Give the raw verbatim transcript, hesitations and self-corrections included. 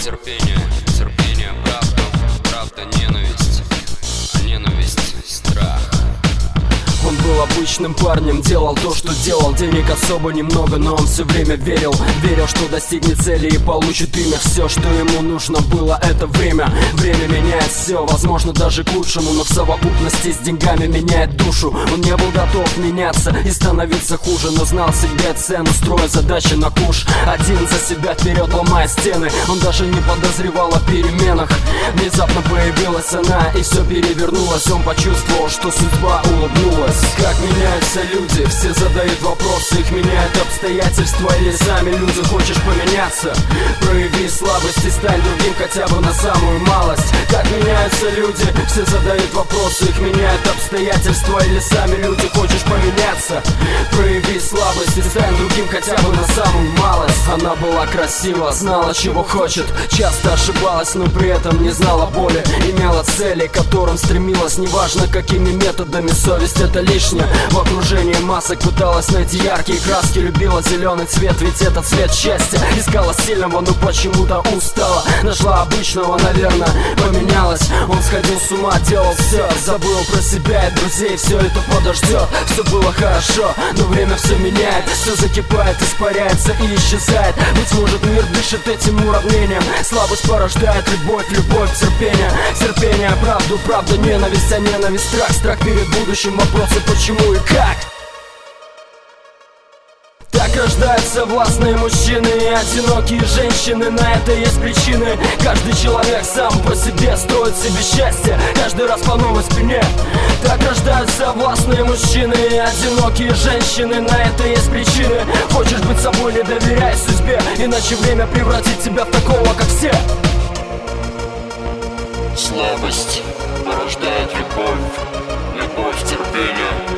терпение, терпение, правда, правда, ненависть, а ненависть — страх. Он был обычным парнем, делал то, что делал. Денег особо немного, но он все время верил. Верил, что достигнет цели и получит имя. Все, что ему нужно было, это время. Время меняет все, возможно, даже к лучшему, но в совокупности с деньгами меняет душу. Он не был готов меняться и становиться хуже, но знал себе цену, строя задачи на куш. Один за себя вперед, ломая стены. Он даже не подозревал о переменах. Внезапно появилась она, и все перевернулось. Он почувствовал, что судьба улыбнулась. Как меняются люди, все задают вопросы. Их меняют обстоятельства или сами люди. Хочешь поменяться? Прояви слабость и стань другим хотя бы на самую малость. Как меняются люди, все задают вопросы. Их меняют обстоятельства или сами люди. Хочешь поменяться? Прояви слабость и стань другим хотя бы на самую малость. Она была красива, знала, чего хочет. Часто ошибалась, но при этом не знала боли. Имела цели, к которым стремилась. Неважно какими методами, совесть — это лишнее. В окружении масок пыталась найти яркие краски. Любила зеленый цвет, ведь это цвет счастья. Искала сильного, но почему-то устала. Нашла обычного, наверное, поменялась. Он сходил с ума, делал все, забыл про себя и друзей. Все это подождет, все было хорошо, но время все меняет. Все закипает, испаряется и исчезает. Быть может, мир дышит этим уравнением. Слабость порождает любовь, любовь, терпение. Терпение, правду, правда, ненависть, а ненависть — страх. Страх перед будущим, вопросы почему и как. Так рождаются властные мужчины и одинокие женщины. На это есть причины. Каждый человек сам по себе строит себе счастье, каждый раз по новой спине. Так рождаются властные мужчины и одинокие женщины. На это есть причины. Хочешь быть собой, не доверяй судьбе, иначе время превратит тебя в такого, как все. Слабость порождает любовь, любовь, терпение.